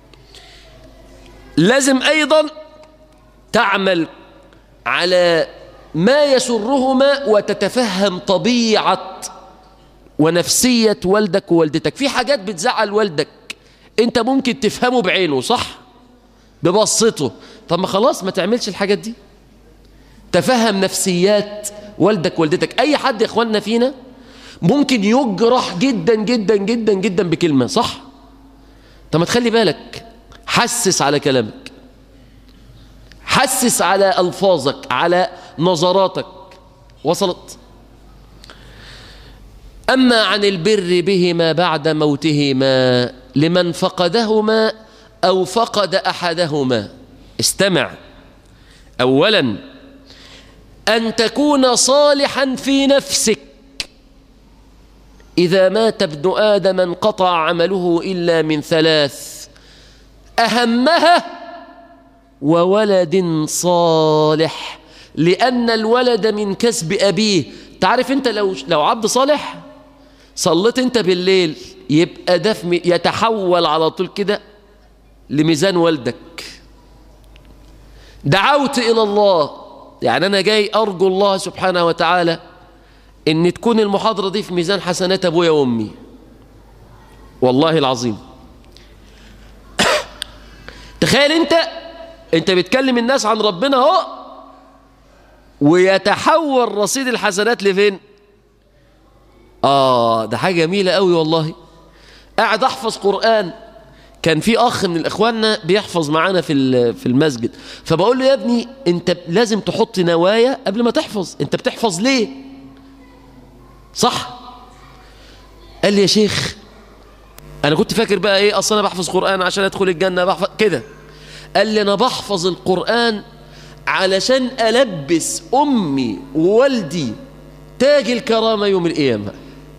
لازم أيضا تعمل على ما يسرهما وتتفهم طبيعة ونفسية والدك ووالدتك. في حاجات بتزعل والدك انت ممكن تفهمه بعينه، صح؟ ببسطه. طب ما خلاص ما تعملش الحاجات دي. تفهم نفسيات والدك ووالدتك. اي حد يا اخواننا فينا ممكن يجرح جدا جدا جدا جدا بكلمة، صح؟ طب ما تخلي بالك، حسس على كلامك، حسس على ألفاظك، على نظراتك. وصلت؟ أما عن البر بهما بعد موتهما لمن فقدهما أو فقد أحدهما. استمع. أولا أن تكون صالحا في نفسك. إذا مات ابن آدم انقطع عمله إلا من ثلاث، أهمها وولد صالح، لأن الولد من كسب أبيه. تعرف أنت لو لو عبد صالح صليت انت بالليل يبقى ده في يتحول على طول كده لميزان والدك. دعوت إلى الله، يعني أنا جاي أرجو الله سبحانه وتعالى إن تكون المحاضرة دي في ميزان حسنات أبويا وأمي، والله العظيم. تخيل أنت أنت بتكلم الناس عن ربنا اهو، ويتحول رصيد الحسنات لفين؟ آه ده حاجة جميلة قوي والله. قاعد أحفظ قرآن، كان في أخ من الإخواننا بيحفظ معانا في في المسجد، فبقول له يا ابني أنت لازم تحط نوايا قبل ما تحفظ، أنت بتحفظ ليه؟ صح؟ قال لي يا شيخ أنا كنت فاكر بقى إيه، أصلا أنا بحفظ قرآن عشان أدخل الجنة، بحفظ كده. قال لي أنا بحفظ القرآن علشان ألبس أمي ووالدي تاج الكرامة يوم القيامة.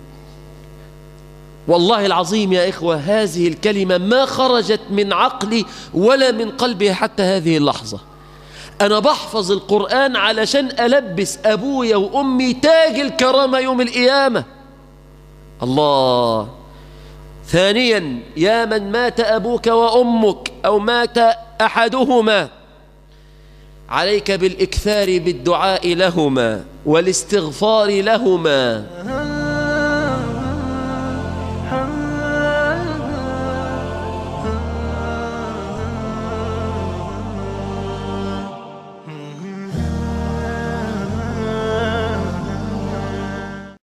والله العظيم يا إخوة هذه الكلمة ما خرجت من عقلي ولا من قلبي حتى هذه اللحظة. أنا بحفظ القرآن علشان ألبس أبويا وأمي تاج الكرامة يوم القيامة. الله. ثانيا، يا من مات أبوك وأمك أو مات أحدهما، عليك بالإكثار بالدعاء لهما والاستغفار لهما